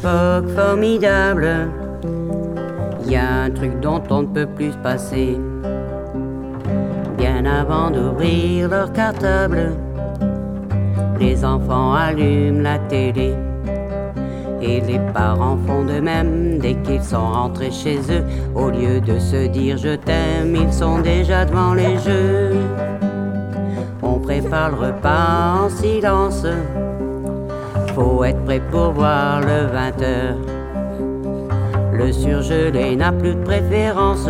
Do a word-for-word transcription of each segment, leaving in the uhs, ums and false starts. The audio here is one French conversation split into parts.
époque formidable. Y a un truc dont on ne peut plus se passer. Bien avant d'ouvrir leur cartable, les enfants allument la télé. Et les parents font de même dès qu'ils sont rentrés chez eux. Au lieu de se dire je t'aime, ils sont déjà devant les jeux. On prépare le repas en silence. Faut être prêt pour voir le vingt heures. Le surgelé n'a plus de préférence.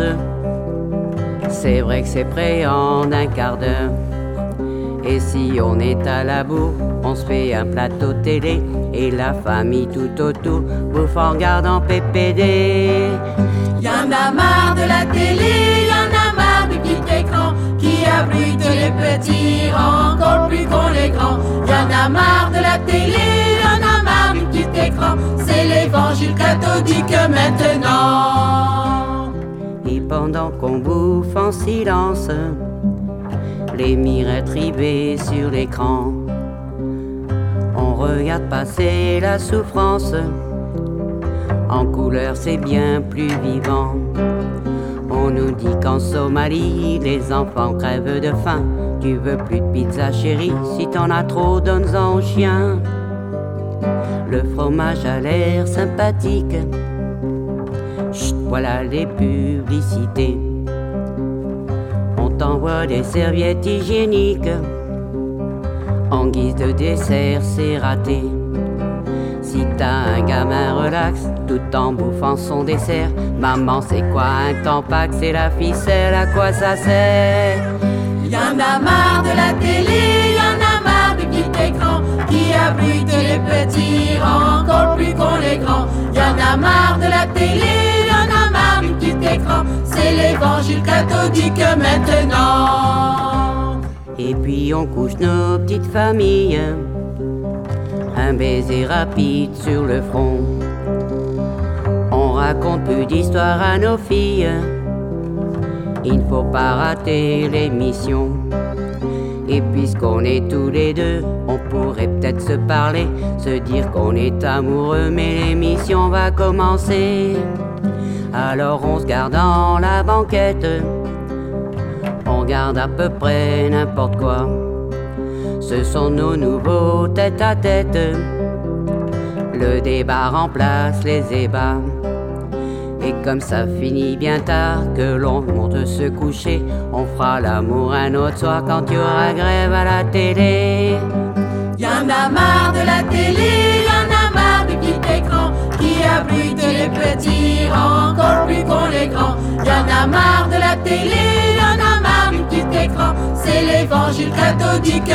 C'est vrai que c'est prêt en un quart d'heure. Et si on est à la bourre, on se fait un plateau télé. Et la famille tout autour bouffe en regardant P P D. Y'en a marre de la télé, y'en a marre du petit écran qui abrite les petits encore plus qu'on les grands. Y'en a marre de la télé, y'en a marre du petit écran. C'est l'évangile catholique maintenant. Et pendant qu'on bouffe en silence, les mirettes rivées sur l'écran, on regarde passer la souffrance. En couleur c'est bien plus vivant. On nous dit qu'en Somalie les enfants crèvent de faim. Tu veux plus de pizza chérie, si t'en as trop donne-en aux chiens. Le fromage a l'air sympathique. Chut, voilà les publicités. On t'envoie des serviettes hygiéniques. En guise de dessert, c'est raté. Si t'as un gamin relax, tout en bouffant son dessert, maman, c'est quoi un tampax? C'est la ficelle, à quoi ça sert? Y'en a marre de la télé, y'en a marre du petit écran qui abrite les petits encore plus qu'on les grands. Y'en a marre de la télé, y'en a marre du petit écran. C'est l'évangile catholique maintenant. Et puis on couche nos petites familles, un baiser rapide sur le front. On raconte plus d'histoires à nos filles. Il ne faut pas rater l'émission. Et puisqu'on est tous les deux, on pourrait peut-être se parler, se dire qu'on est amoureux, mais l'émission va commencer. Alors on se garde dans la banquette, on regarde à peu près n'importe quoi. Ce sont nos nouveaux tête-à-tête. Le débat remplace les ébats. Et comme ça finit bien tard, que l'on monte se coucher, on fera l'amour un autre soir quand il y aura grève à la télé. Y'en a marre de la télé, y'en a marre du petit écran qui abrite les petits encore plus qu'on les grands. Y'en a marre de la télé, y'en a marre du petit écran. C'est l'évangile catholique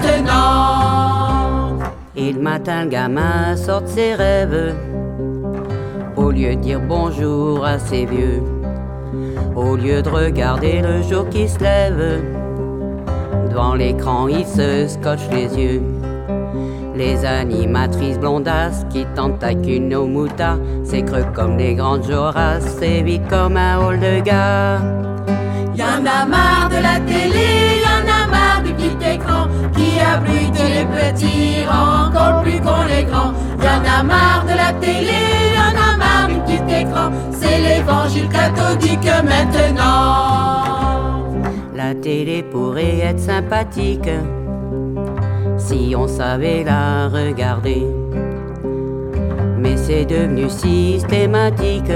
maintenant. Et le matin, le gamin sort de ses rêves. Au lieu de dire bonjour à ses vieux, au lieu de regarder le jour qui se lève, devant l'écran il se scotche les yeux. Les animatrices blondasses qui t'entaquinent nos moutards, c'est creux comme les grandes Joras, c'est vite comme un hall de gare. Y'en a marre de la télé, y'en a marre du petit écran qui abrite les petits encore plus qu'on les grands. Y'en a marre de la télé, y'en a marre du petit écran. C'est l'évangile catholique maintenant. La télé pourrait être sympathique si on savait la regarder, mais c'est devenu systématique.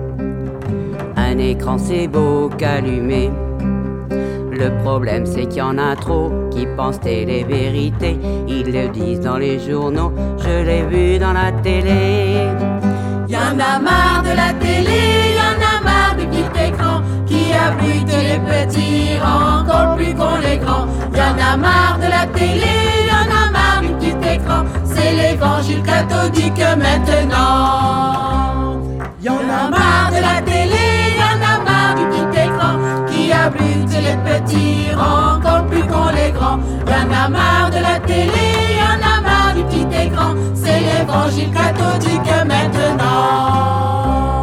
Un écran c'est beau qu'allumer. Le problème c'est qu'il y en a trop qui pensent télé vérité. Ils le disent dans les journaux, je l'ai vu dans la télé. Y'en a marre de la télé, y'en a marre du petit écran qui abrite les petits encore plus qu'on les grands. Y'en a marre de la télé, y'en a marre du petit écran. C'est l'évangile catholique maintenant. Y'en a marre de la télé, y'en a marre du petit écran qui abrite les petits encore plus qu'on les grands. Y'en a marre de la télé, y'en a marre du petit écran. C'est l'évangile catholique maintenant.